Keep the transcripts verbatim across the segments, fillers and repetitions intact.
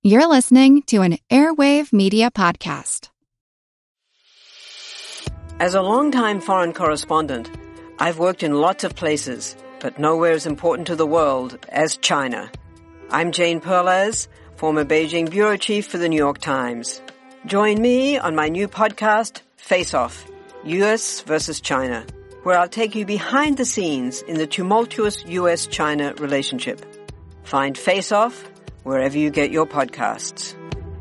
You're listening to an Airwave Media Podcast. As a longtime foreign correspondent, I've worked in lots of places, but nowhere as important to the world as China. I'm Jane Perlez, former Beijing bureau chief for the New York Times. Join me on my new podcast, Face Off, U S versus China, where I'll take you behind the scenes in the tumultuous U S China relationship. Find Face Off wherever you get your podcasts.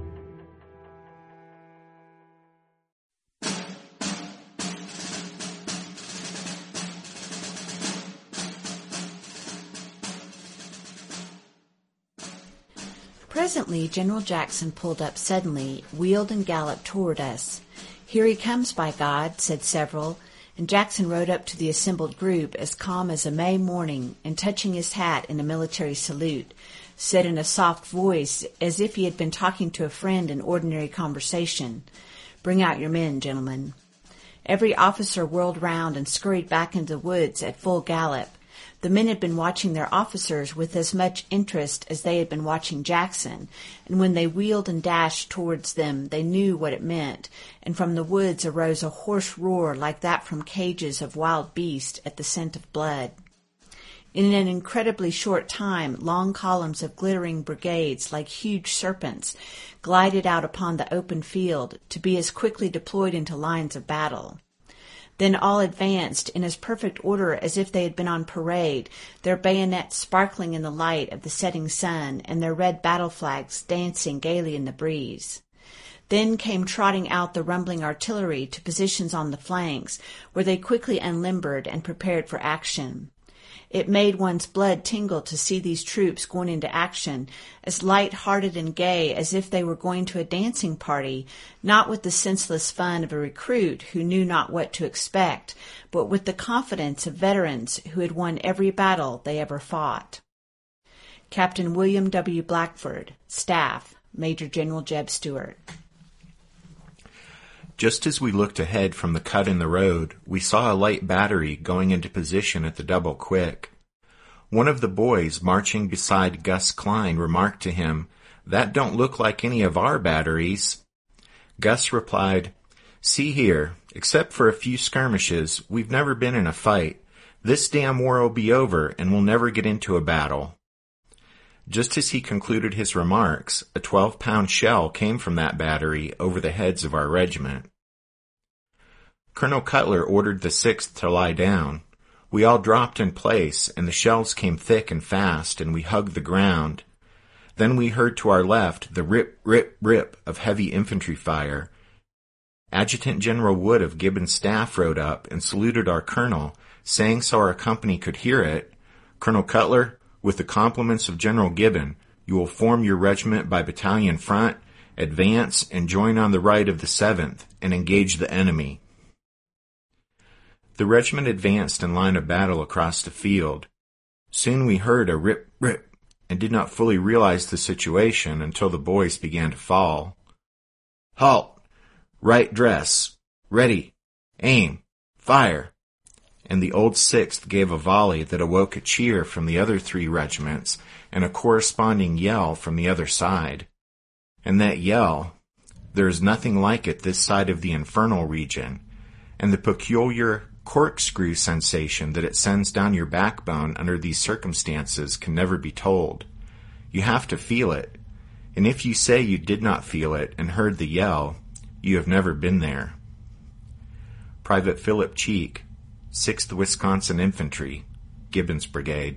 Presently, General Jackson pulled up suddenly, wheeled and galloped toward us. "Here he comes, by God," said several, and Jackson rode up to the assembled group as calm as a May morning, and touching his hat in a military salute, said in a soft voice, as if he had been talking to a friend in ordinary conversation, "Bring out your men, gentlemen." Every officer whirled round and scurried back into the woods at full gallop. The men had been watching their officers with as much interest as they had been watching Jackson, and when they wheeled and dashed towards them they knew what it meant, and from the woods arose a hoarse roar like that from cages of wild beasts at the scent of blood. In an incredibly short time, long columns of glittering brigades, like huge serpents, glided out upon the open field, to be as quickly deployed into lines of battle. Then all advanced in as perfect order as if they had been on parade, their bayonets sparkling in the light of the setting sun, and their red battle flags dancing gaily in the breeze. Then came trotting out the rumbling artillery to positions on the flanks, where they quickly unlimbered and prepared for action. It made one's blood tingle to see these troops going into action, as light-hearted and gay as if they were going to a dancing party, not with the senseless fun of a recruit who knew not what to expect, but with the confidence of veterans who had won every battle they ever fought. Captain William W. Blackford, Staff, Major General Jeb Stuart. Just as we looked ahead from the cut in the road, we saw a light battery going into position at the Double Quick. One of the boys marching beside Gus Klein remarked to him, "That don't look like any of our batteries." Gus replied, "See here, except for a few skirmishes, we've never been in a fight. This damn war will be over, and we'll never get into a battle." Just as he concluded his remarks, a twelve-pound shell came from that battery over the heads of our regiment. Colonel Cutler ordered the sixth to lie down. We all dropped in place, and the shells came thick and fast, and we hugged the ground. Then we heard to our left the rip, rip, rip of heavy infantry fire. Adjutant General Wood of Gibbon's staff rode up and saluted our colonel, saying so our company could hear it, "Colonel Cutler, with the compliments of General Gibbon, you will form your regiment by battalion front, advance, and join on the right of the seventh, and engage the enemy." The regiment advanced in line of battle across the field. Soon we heard a rip, rip, and did not fully realize the situation until the boys began to fall. "Halt! Right dress! Ready! Aim! Fire!" And the old sixth gave a volley that awoke a cheer from the other three regiments and a corresponding yell from the other side. And that yell, there is nothing like it this side of the infernal region, and the peculiar corkscrew sensation that it sends down your backbone under these circumstances can never be told. You have to feel it, and if you say you did not feel it and heard the yell, you have never been there. Private Philip Cheek, sixth Wisconsin Infantry, Gibbons Brigade.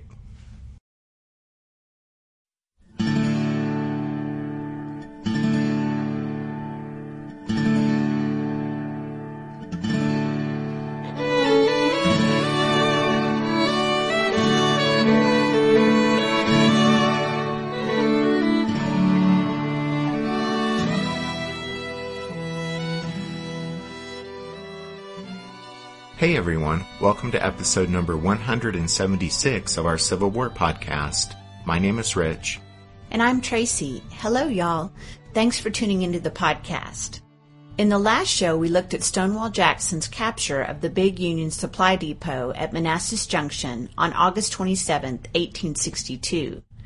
Hey everyone, welcome to episode number one hundred seventy-six of our Civil War podcast. My name is Rich. And I'm Tracy. Hello y'all. Thanks for tuning into the podcast. In the last show, we looked at Stonewall Jackson's capture of the big Union supply depot at Manassas Junction on August twenty-seventh, eighteen sixty-two.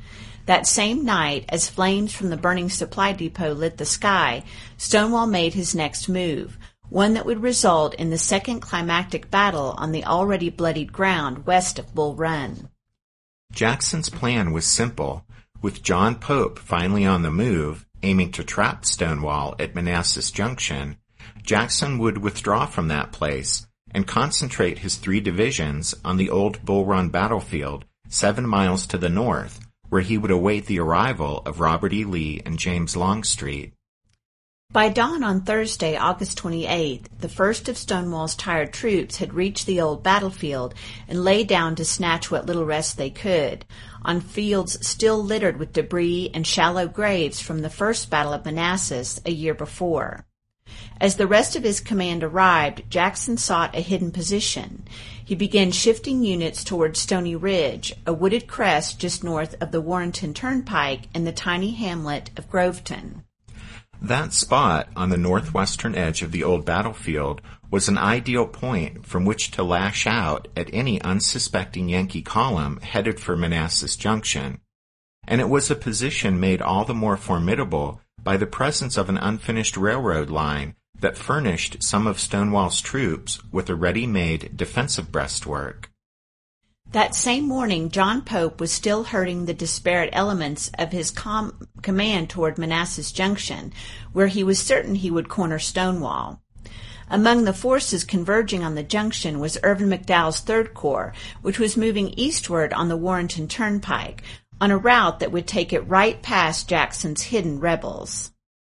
That same night, as flames from the burning supply depot lit the sky, Stonewall made his next move, one that would result in the second climactic battle on the already bloodied ground west of Bull Run. Jackson's plan was simple. With John Pope finally on the move, aiming to trap Stonewall at Manassas Junction, Jackson would withdraw from that place and concentrate his three divisions on the old Bull Run battlefield seven miles to the north, where he would await the arrival of Robert E. Lee and James Longstreet. By dawn on Thursday, August twenty-eighth, the first of Stonewall's tired troops had reached the old battlefield and lay down to snatch what little rest they could, on fields still littered with debris and shallow graves from the first Battle of Manassas a year before. As the rest of his command arrived, Jackson sought a hidden position. He began shifting units toward Stony Ridge, a wooded crest just north of the Warrenton Turnpike and the tiny hamlet of Groveton. That spot on the northwestern edge of the old battlefield was an ideal point from which to lash out at any unsuspecting Yankee column headed for Manassas Junction, and it was a position made all the more formidable by the presence of an unfinished railroad line that furnished some of Stonewall's troops with a ready-made defensive breastwork. That same morning, John Pope was still herding the disparate elements of his com- command toward Manassas Junction, where he was certain he would corner Stonewall. Among the forces converging on the junction was Irvin McDowell's Third Corps, which was moving eastward on the Warrenton Turnpike, on a route that would take it right past Jackson's hidden rebels.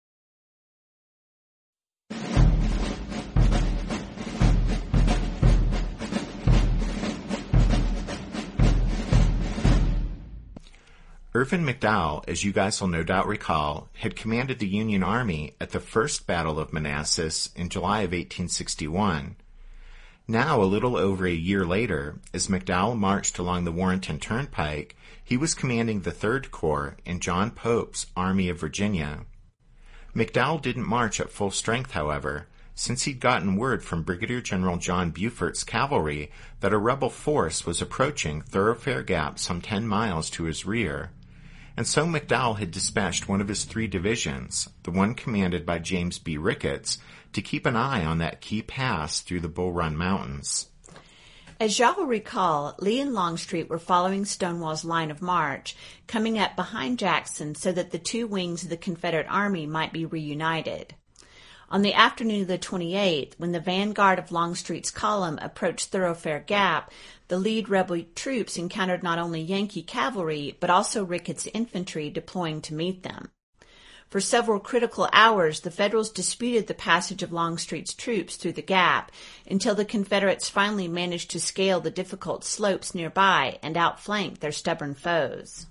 Irvin McDowell, as you guys will no doubt recall, had commanded the Union Army at the First Battle of Manassas in July of eighteen sixty-one. Now, a little over a year later, as McDowell marched along the Warrenton Turnpike, he was commanding the Third Corps in John Pope's Army of Virginia. McDowell didn't march at full strength, however, since he'd gotten word from Brigadier General John Buford's cavalry that a rebel force was approaching Thoroughfare Gap some ten miles to his rear. And so McDowell had dispatched one of his three divisions, the one commanded by James B. Ricketts, to keep an eye on that key pass through the Bull Run Mountains. As y'all will recall, Lee and Longstreet were following Stonewall's line of march, coming up behind Jackson so that the two wings of the Confederate Army might be reunited. On the afternoon of the twenty-eighth, when the vanguard of Longstreet's column approached Thoroughfare Gap, the lead rebel troops encountered not only Yankee cavalry, but also Ricketts' infantry deploying to meet them. For several critical hours, the Federals disputed the passage of Longstreet's troops through the gap, until the Confederates finally managed to scale the difficult slopes nearby and outflank their stubborn foes.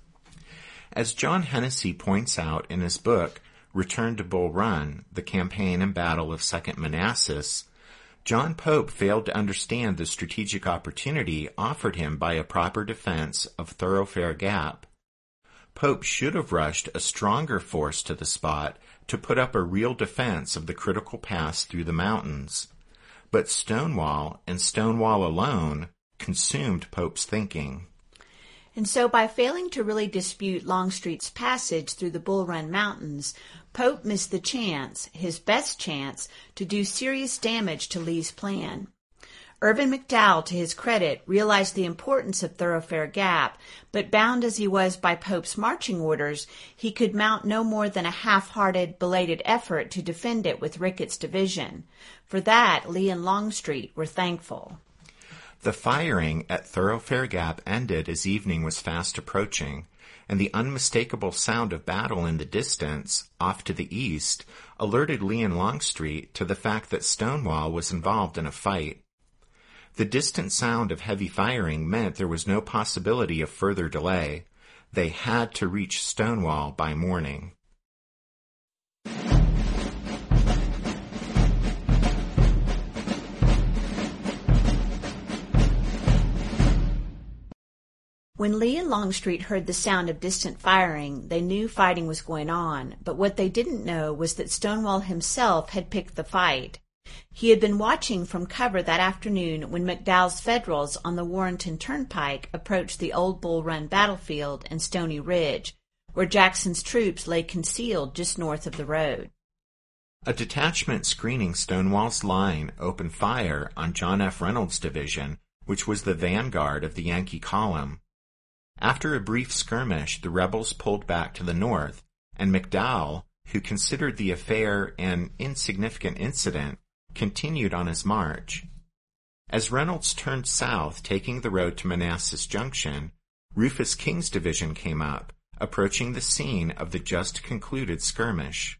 As John Hennessy points out in his book, Return to Bull Run, The Campaign and Battle of Second Manassas, John Pope failed to understand the strategic opportunity offered him by a proper defense of Thoroughfare Gap. Pope should have rushed a stronger force to the spot to put up a real defense of the critical pass through the mountains. But Stonewall, and Stonewall alone, consumed Pope's thinking. And so by failing to really dispute Longstreet's passage through the Bull Run Mountains, Pope missed the chance, his best chance, to do serious damage to Lee's plan. Irvin McDowell, to his credit, realized the importance of Thoroughfare Gap, but bound as he was by Pope's marching orders, he could mount no more than a half-hearted, belated effort to defend it with Ricketts' division. For that, Lee and Longstreet were thankful. The firing at Thoroughfare Gap ended as evening was fast approaching, and the unmistakable sound of battle in the distance, off to the east, alerted Lee and Longstreet to the fact that Stonewall was involved in a fight. The distant sound of heavy firing meant there was no possibility of further delay. They had to reach Stonewall by morning. When Lee and Longstreet heard the sound of distant firing, they knew fighting was going on, but what they didn't know was that Stonewall himself had picked the fight. He had been watching from cover that afternoon when McDowell's Federals on the Warrenton Turnpike approached the old Bull Run battlefield and Stony Ridge, where Jackson's troops lay concealed just north of the road. A detachment screening Stonewall's line opened fire on John F. Reynolds' division, which was the vanguard of the Yankee column. After a brief skirmish, the rebels pulled back to the north, and McDowell, who considered the affair an insignificant incident, continued on his march. As Reynolds turned south, taking the road to Manassas Junction, Rufus King's division came up, approaching the scene of the just concluded skirmish.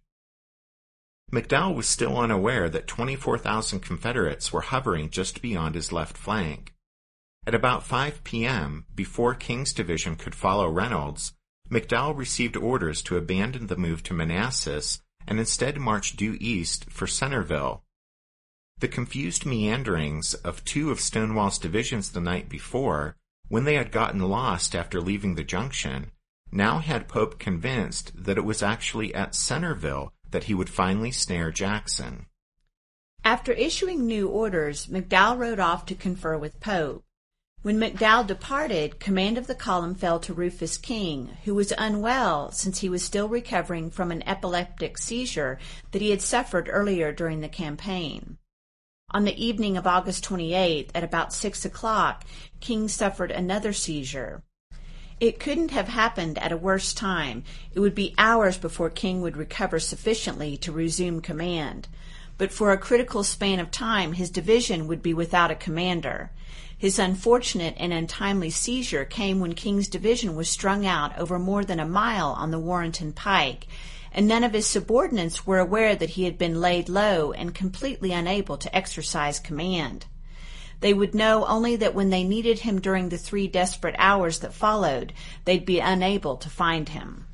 McDowell was still unaware that twenty-four thousand Confederates were hovering just beyond his left flank. At about five p.m., before King's division could follow Reynolds, McDowell received orders to abandon the move to Manassas and instead march due east for Centerville. The confused meanderings of two of Stonewall's divisions the night before, when they had gotten lost after leaving the junction, now had Pope convinced that it was actually at Centerville that he would finally snare Jackson. After issuing new orders, McDowell rode off to confer with Pope. When McDowell departed, command of the column fell to Rufus King, who was unwell since he was still recovering from an epileptic seizure that he had suffered earlier during the campaign. On the evening of August twenty-eighth, at about six o'clock, King suffered another seizure. It couldn't have happened at a worse time. It would be hours before King would recover sufficiently to resume command. But for a critical span of time, his division would be without a commander. His unfortunate and untimely seizure came when King's division was strung out over more than a mile on the Warrenton Pike, and none of his subordinates were aware that he had been laid low and completely unable to exercise command. They would know only that when they needed him during the three desperate hours that followed, they'd be unable to find him.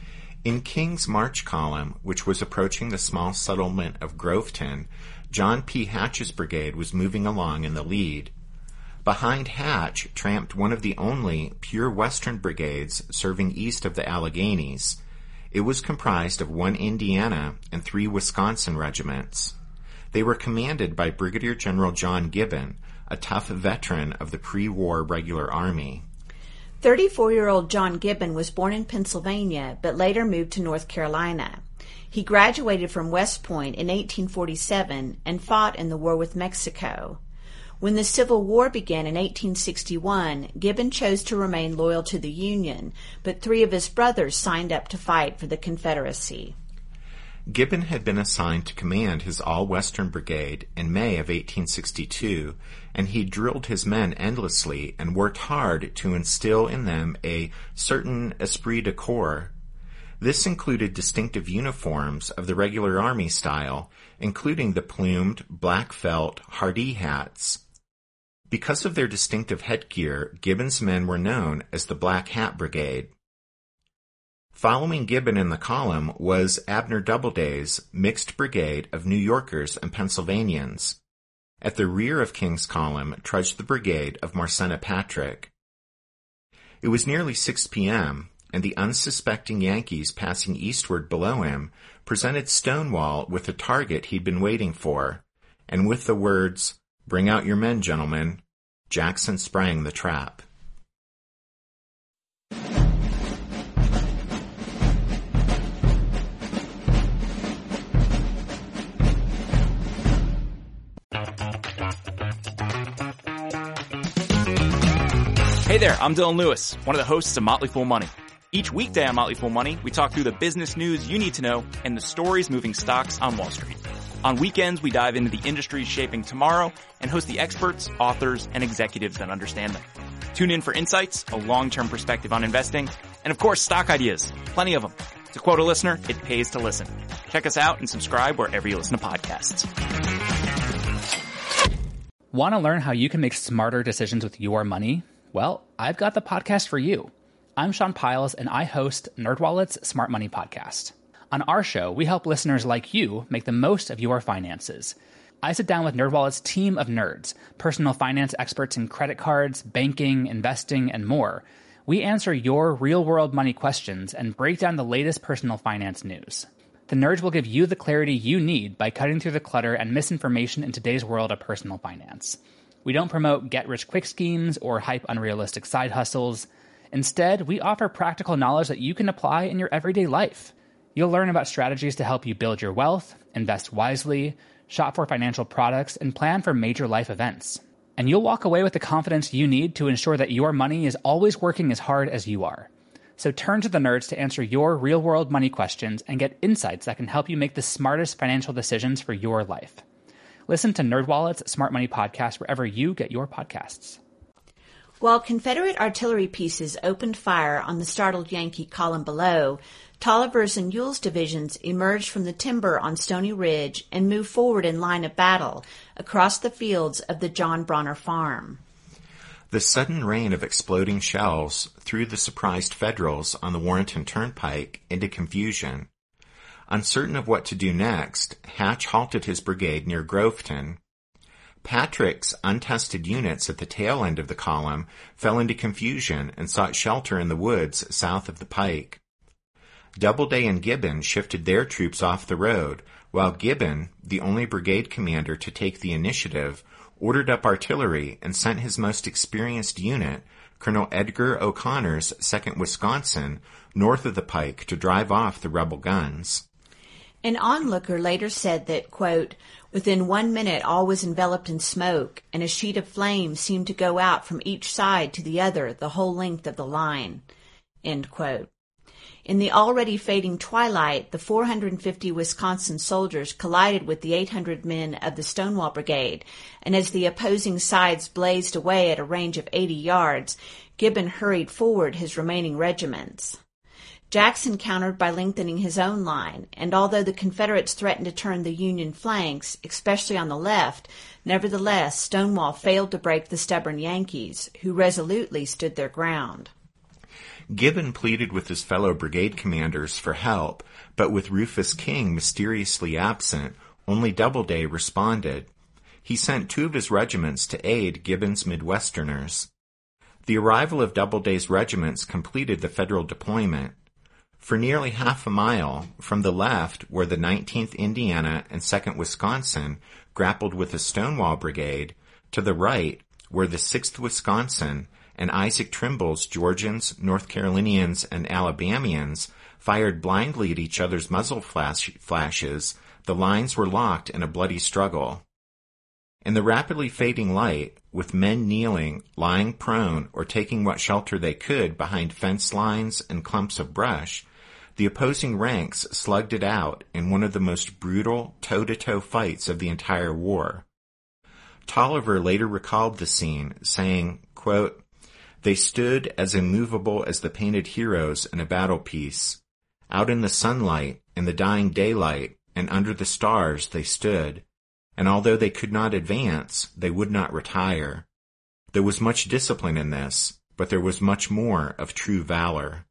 In King's march column, which was approaching the small settlement of Groveton, John P. Hatch's brigade was moving along in the lead. Behind Hatch tramped one of the only pure Western brigades serving east of the Alleghenies. It was comprised of one Indiana and three Wisconsin regiments. They were commanded by Brigadier General John Gibbon, a tough veteran of the pre-war regular army. thirty-four-year-old John Gibbon was born in Pennsylvania, but later moved to North Carolina. He graduated from West Point in eighteen forty-seven and fought in the war with Mexico. When the Civil War began in eighteen sixty-one, Gibbon chose to remain loyal to the Union, but three of his brothers signed up to fight for the Confederacy. Gibbon had been assigned to command his All-Western Brigade in May of eighteen sixty-two, and he drilled his men endlessly and worked hard to instill in them a certain esprit de corps. This included distinctive uniforms of the regular army style, including the plumed, black felt Hardee hats. Because of their distinctive headgear, Gibbon's men were known as the Black Hat Brigade. Following Gibbon in the column was Abner Doubleday's mixed brigade of New Yorkers and Pennsylvanians. At the rear of King's column trudged the brigade of Marsena Patrick. It was nearly six p.m., and the unsuspecting Yankees passing eastward below him presented Stonewall with the target he'd been waiting for, and with the words, "Bring out your men, gentlemen," Jackson sprang the trap. Hey there, I'm Dylan Lewis, one of the hosts of Motley Fool Money. Each weekday on Motley Fool Money, we talk through the business news you need to know and the stories moving stocks on Wall Street. On weekends, we dive into the industries shaping tomorrow and host the experts, authors, and executives that understand them. Tune in for insights, a long-term perspective on investing, and of course, stock ideas. Plenty of them. To quote a listener, it pays to listen. Check us out and subscribe wherever you listen to podcasts. Want to learn how you can make smarter decisions with your money? Well, I've got the podcast for you. I'm Sean Piles, and I host NerdWallet's Smart Money Podcast. On our show, we help listeners like you make the most of your finances. I sit down with NerdWallet's team of nerds, personal finance experts in credit cards, banking, investing, and more. We answer your real-world money questions and break down the latest personal finance news. The nerds will give you the clarity you need by cutting through the clutter and misinformation in today's world of personal finance. We don't promote get-rich-quick schemes or hype unrealistic side hustles. Instead, we offer practical knowledge that you can apply in your everyday life. You'll learn about strategies to help you build your wealth, invest wisely, shop for financial products, and plan for major life events. And you'll walk away with the confidence you need to ensure that your money is always working as hard as you are. So turn to the nerds to answer your real-world money questions and get insights that can help you make the smartest financial decisions for your life. Listen to NerdWallet's Smart Money Podcast wherever you get your podcasts. While Confederate artillery pieces opened fire on the startled Yankee column below, Tolliver's and Ewell's divisions emerged from the timber on Stony Ridge and moved forward in line of battle across the fields of the John Bronner farm. The sudden rain of exploding shells threw the surprised Federals on the Warrenton Turnpike into confusion. Uncertain of what to do next, Hatch halted his brigade near Groveton. Patrick's untested units at the tail end of the column fell into confusion and sought shelter in the woods south of the pike. Doubleday and Gibbon shifted their troops off the road, while Gibbon, the only brigade commander to take the initiative, ordered up artillery and sent his most experienced unit, Colonel Edgar O'Connor's second Wisconsin, north of the pike to drive off the rebel guns. An onlooker later said that, quote, within one minute all was enveloped in smoke, and a sheet of flame seemed to go out from each side to the other the whole length of the line, end quote. In the already fading twilight, the four hundred fifty Wisconsin soldiers collided with the eight hundred men of the Stonewall Brigade, and as the opposing sides blazed away at a range of eighty yards, Gibbon hurried forward his remaining regiments. Jackson countered by lengthening his own line, and although the Confederates threatened to turn the Union flanks, especially on the left, nevertheless Stonewall failed to break the stubborn Yankees, who resolutely stood their ground. Gibbon pleaded with his fellow brigade commanders for help, but with Rufus King mysteriously absent, only Doubleday responded. He sent two of his regiments to aid Gibbon's Midwesterners. The arrival of Doubleday's regiments completed the Federal deployment. For nearly half a mile, from the left, where the nineteenth Indiana and second Wisconsin grappled with the Stonewall Brigade, to the right, where the sixth Wisconsin and Isaac Trimble's Georgians, North Carolinians, and Alabamians fired blindly at each other's muzzle flash- flashes, the lines were locked in a bloody struggle. In the rapidly fading light, with men kneeling, lying prone, or taking what shelter they could behind fence lines and clumps of brush, the opposing ranks slugged it out in one of the most brutal toe-to-toe fights of the entire war. Tolliver later recalled the scene, saying, quote, they stood as immovable as the painted heroes in a battle piece. Out in the sunlight, in the dying daylight, and under the stars they stood, and although they could not advance, they would not retire. There was much discipline in this, but there was much more of true valor.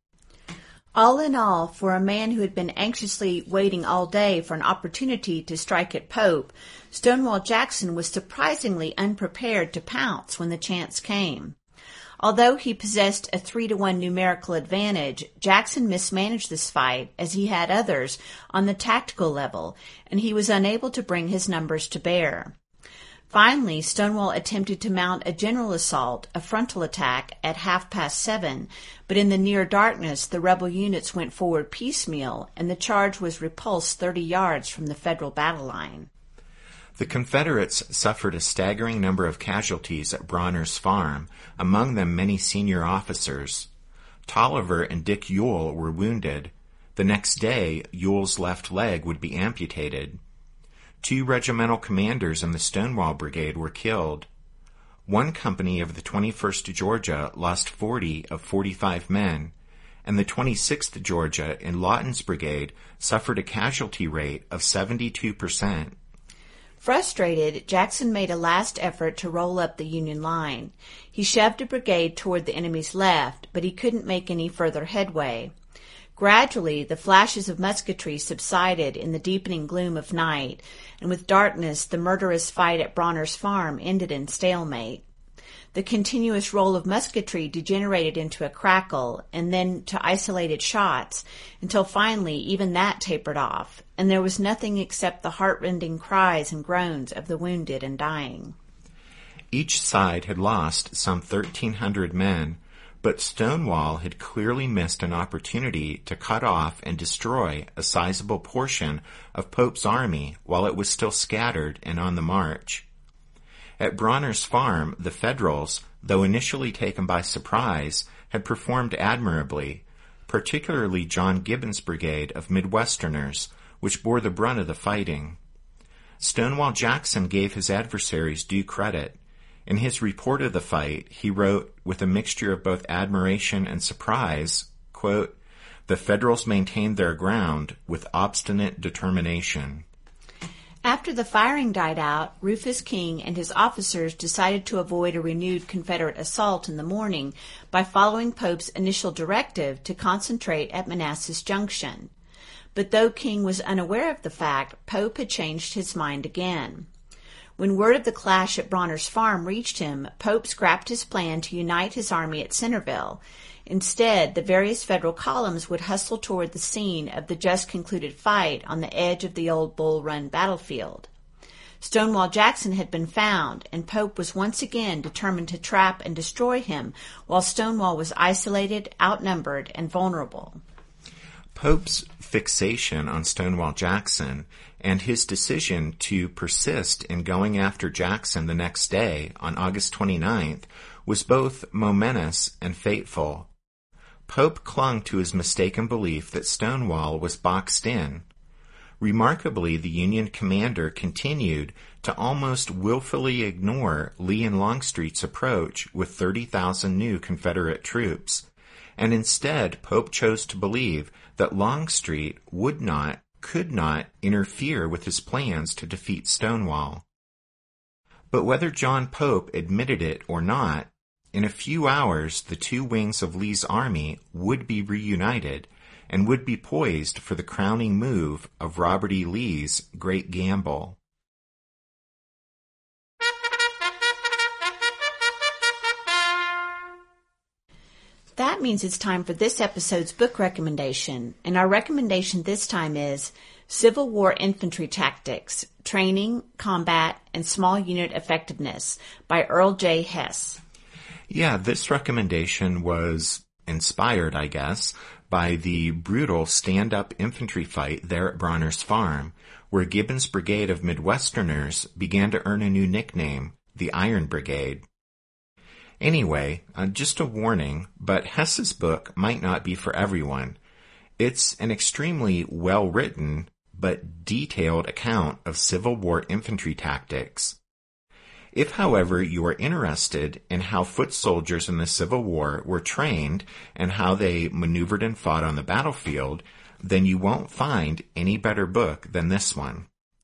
All in all, for a man who had been anxiously waiting all day for an opportunity to strike at Pope, Stonewall Jackson was surprisingly unprepared to pounce when the chance came. Although he possessed a three to one numerical advantage, Jackson mismanaged this fight, as he had others, on the tactical level, and he was unable to bring his numbers to bear. Finally, Stonewall attempted to mount a general assault, a frontal attack, at half past seven, but in the near darkness the rebel units went forward piecemeal, and the charge was repulsed thirty yards from the Federal battle line. The Confederates suffered a staggering number of casualties at Bronner's farm, among them many senior officers. Tolliver and Dick Ewell were wounded. The next day, Ewell's left leg would be amputated. Two regimental commanders in the Stonewall Brigade were killed. One company of the twenty-first Georgia lost forty of forty-five men, and the twenty-sixth Georgia in Lawton's brigade suffered a casualty rate of seventy-two percent. Frustrated, Jackson made a last effort to roll up the Union line. He shoved a brigade toward the enemy's left, but he couldn't make any further headway. Gradually, the flashes of musketry subsided in the deepening gloom of night, and with darkness the murderous fight at Bronner's farm ended in stalemate. The continuous roll of musketry degenerated into a crackle, and then to isolated shots, until finally even that tapered off, and there was nothing except the heartrending cries and groans of the wounded and dying. Each side had lost some thirteen hundred men, but Stonewall had clearly missed an opportunity to cut off and destroy a sizable portion of Pope's army while it was still scattered and on the march. At Bronner's Farm, the Federals, though initially taken by surprise, had performed admirably, particularly John Gibbon's brigade of Midwesterners, which bore the brunt of the fighting. Stonewall Jackson gave his adversaries due credit. In his report of the fight, he wrote, with a mixture of both admiration and surprise, quote, "The Federals maintained their ground with obstinate determination." After the firing died out, Rufus King and his officers decided to avoid a renewed Confederate assault in the morning by following Pope's initial directive to concentrate at Manassas Junction. But though King was unaware of the fact, Pope had changed his mind again. When word of the clash at Bronner's Farm reached him, Pope scrapped his plan to unite his army at Centerville. Instead, the various Federal columns would hustle toward the scene of the just-concluded fight on the edge of the old Bull Run battlefield. Stonewall Jackson had been found, and Pope was once again determined to trap and destroy him, while Stonewall was isolated, outnumbered, and vulnerable. Pope's fixation on Stonewall Jackson and his decision to persist in going after Jackson the next day, on August twenty-ninth, was both momentous and fateful. Pope clung to his mistaken belief that Stonewall was boxed in. Remarkably, the Union commander continued to almost willfully ignore Lee and Longstreet's approach with thirty thousand new Confederate troops, and instead Pope chose to believe that Longstreet would not, could not interfere with his plans to defeat Stonewall. But whether John Pope admitted it or not, in a few hours the two wings of Lee's army would be reunited and would be poised for the crowning move of Robert E. Lee's great gamble. That means it's time for this episode's book recommendation, and our recommendation this time is Civil War Infantry Tactics, Training, Combat, and Small Unit Effectiveness by Earl J. Hess. Yeah, this recommendation was inspired, I guess, by the brutal stand-up infantry fight there at Bronner's Farm, where Gibbon's brigade of Midwesterners began to earn a new nickname, the Iron Brigade. Anyway, uh, just a warning, but Hess's book might not be for everyone. It's an extremely well-written but detailed account of Civil War infantry tactics. If, however, you are interested in how foot soldiers in the Civil War were trained and how they maneuvered and fought on the battlefield, then you won't find any better book than this one.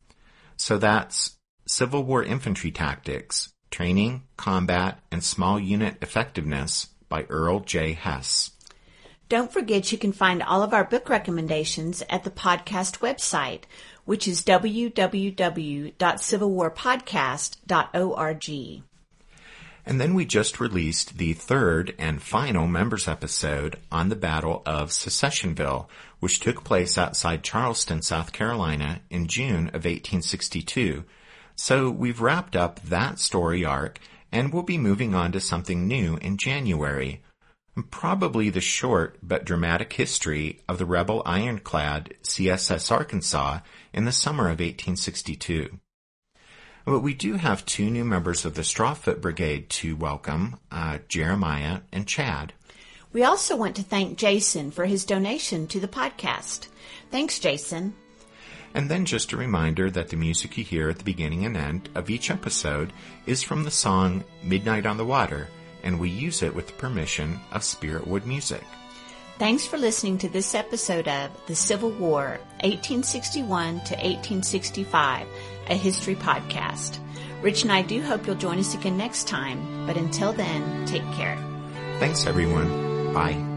So that's Civil War Infantry Tactics, Training, Combat, and Small Unit Effectiveness by Earl J. Hess. Don't forget you can find all of our book recommendations at the podcast website, which is w w w dot civil war podcast dot org. And then we just released the third and final members episode on the Battle of Secessionville, which took place outside Charleston, South Carolina in June of eighteen sixty-two. So we've wrapped up that story arc, and we'll be moving on to something new in January. Probably the short but dramatic history of the rebel ironclad C S S Arkansas in the summer of eighteen sixty-two. But we do have two new members of the Strawfoot Brigade to welcome, uh, Jeremiah and Chad. We also want to thank Jason for his donation to the podcast. Thanks, Jason. And then just a reminder that the music you hear at the beginning and end of each episode is from the song Midnight on the Water, and we use it with the permission of Spiritwood Music. Thanks for listening to this episode of The Civil War, eighteen sixty-one to eighteen sixty-five, a history podcast. Rich and I do hope you'll join us again next time, but until then, take care. Thanks, everyone. Bye.